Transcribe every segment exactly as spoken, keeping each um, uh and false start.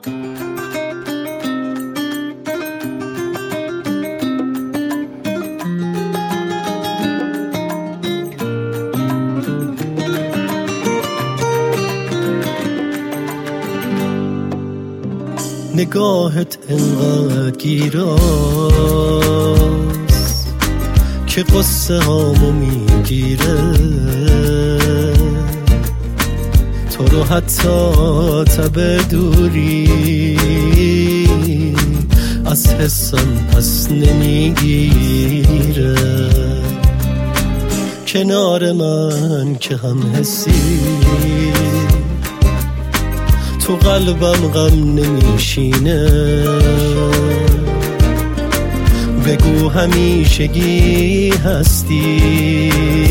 نگاهت انقدر گیراست که قصه هامو میگیره، تو رو حتی تب دوری از حسم پس نمیگیره. کنار من که هم حسی تو قلبم غم نمیشینه، بگو همیشگی هستی،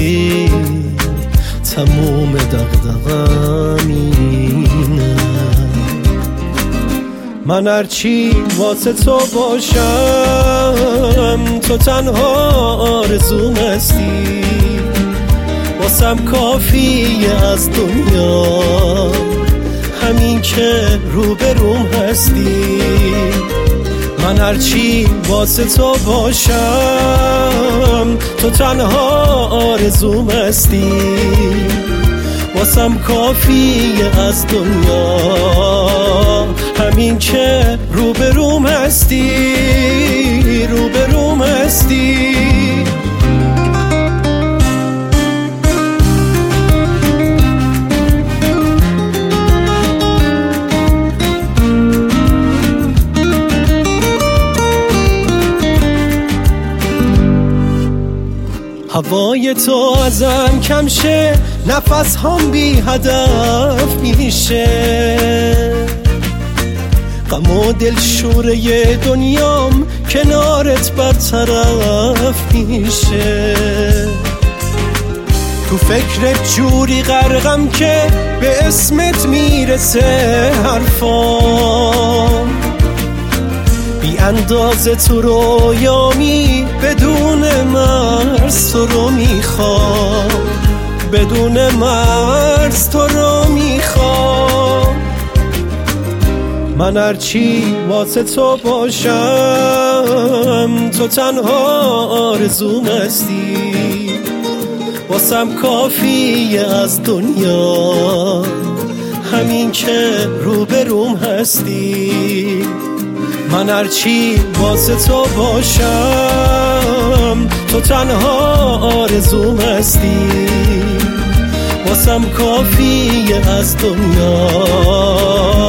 تموم دغدغه‌م اینه. من هرچی واسه تو باشم تو تنها آرزوم هستی، واسم کافیه از دنیا همین که روبروم هستی. من هرچی واسه تو باشم تو تنها آرزوم هستی، واسم کافیه از دنیا همین که روبروم هستی، روبروم هستی. هوای تو ازم کم شه، نفس هم بی هدف میشه، غم و دل شوره دنیام کنارت برطرف میشه. تو فکرت جوری غرقم که به اسمت میرسه حرفام، بی اندازه تو رویامی بدون مرز تو رو میخوام، بدون مرز تو رو میخوام. من هرچی واسه تو باشم تو تنها آرزوم هستی، واسم کافیه از دنیا همین که روبروم هستی. من هرچی واسه تو باشم تو تنها آرزوم هستی، واسم کافیه از دنیا